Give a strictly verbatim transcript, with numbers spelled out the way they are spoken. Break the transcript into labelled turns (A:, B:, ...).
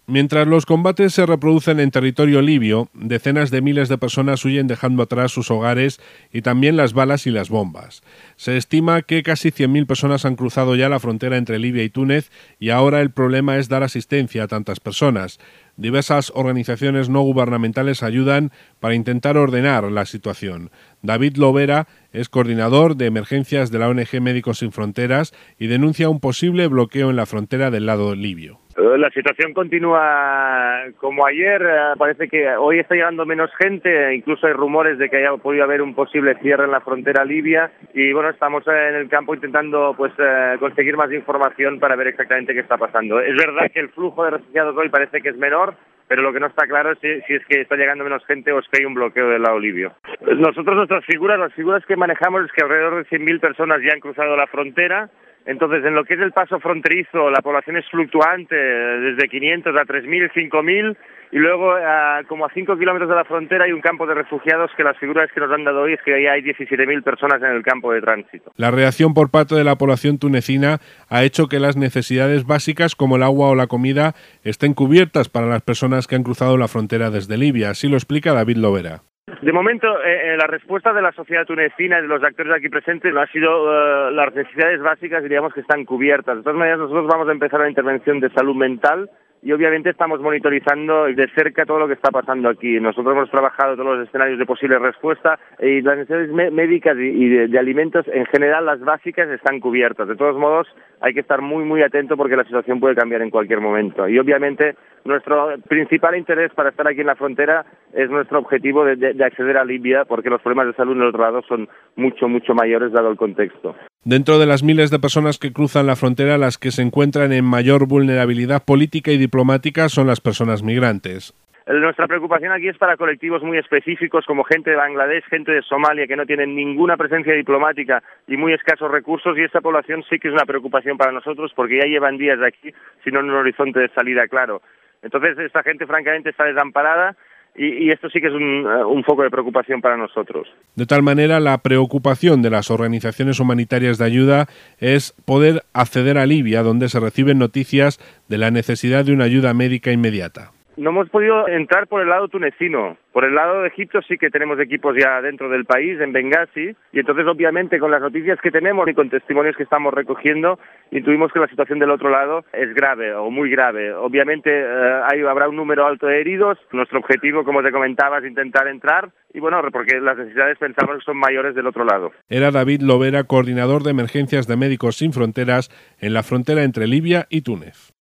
A: Mientras los combates se reproducen en territorio libio, decenas de miles de personas huyen dejando atrás sus hogares y también las balas y las bombas. Se estima que casi cien mil personas han cruzado ya la frontera entre Libia y Túnez y ahora el problema es dar asistencia a tantas personas. Diversas organizaciones no gubernamentales ayudan para intentar ordenar la situación. David Lovera es coordinador de emergencias de la O N G Médicos Sin Fronteras y denuncia un posible bloqueo en la frontera del lado libio.
B: La situación continúa como ayer, parece que hoy está llegando menos gente, incluso hay rumores de que haya podido haber un posible cierre en la frontera libia y bueno, estamos en el campo intentando pues conseguir más información para ver exactamente qué está pasando. Es verdad que el flujo de refugiados hoy parece que es menor, pero lo que no está claro es si, si es que está llegando menos gente o es que hay un bloqueo del lado libio. Nosotros nuestras figuras, las figuras que manejamos es que alrededor de cien mil personas ya han cruzado la frontera. Entonces, en lo que es el paso fronterizo, la población es fluctuante, desde quinientos a tres mil, cinco mil, y luego, a, como a cinco kilómetros de la frontera, hay un campo de refugiados que las figuras que nos han dado hoy es que ya hay diecisiete mil personas en el campo de tránsito.
A: La reacción por parte de la población tunecina ha hecho que las necesidades básicas, como el agua o la comida, estén cubiertas para las personas que han cruzado la frontera desde Libia. Así lo explica David Lovera.
B: De momento, eh, la respuesta de la sociedad tunecina y de los actores aquí presentes no ha sido uh, las necesidades básicas, diríamos que están cubiertas. De todas maneras, nosotros vamos a empezar la intervención de salud mental y obviamente estamos monitorizando de cerca todo lo que está pasando aquí. Nosotros hemos trabajado todos los escenarios de posible respuesta y las necesidades médicas y de, de alimentos, en general, las básicas están cubiertas. De todos modos, hay que estar muy, muy atento porque la situación puede cambiar en cualquier momento. Y obviamente, nuestro principal interés para estar aquí en la frontera es nuestro objetivo de, de, de acceder a Libia, porque los problemas de salud en el otro lado son mucho, mucho mayores dado el contexto.
A: Dentro de las miles de personas que cruzan la frontera, las que se encuentran en mayor vulnerabilidad política y diplomática son las personas migrantes.
B: Nuestra preocupación aquí es para colectivos muy específicos como gente de Bangladesh, gente de Somalia que no tienen ninguna presencia diplomática y muy escasos recursos, y esta población sí que es una preocupación para nosotros porque ya llevan días de aquí sin un horizonte de salida claro. Entonces esta gente francamente está desamparada y, y esto sí que es un, un foco de preocupación para nosotros.
A: De tal manera, la preocupación de las organizaciones humanitarias de ayuda es poder acceder a Libia, donde se reciben noticias de la necesidad de una ayuda médica inmediata.
B: No hemos podido entrar por el lado tunecino. Por el lado de Egipto sí que tenemos equipos ya dentro del país, en Bengasi, y entonces obviamente con las noticias que tenemos y con testimonios que estamos recogiendo, intuimos que la situación del otro lado es grave o muy grave. Obviamente eh, hay, habrá un número alto de heridos. Nuestro objetivo, como te comentaba, es intentar entrar y bueno, porque las necesidades pensamos que son mayores del otro lado.
A: Era David Lovera, coordinador de emergencias de Médicos Sin Fronteras en la frontera entre Libia y Túnez.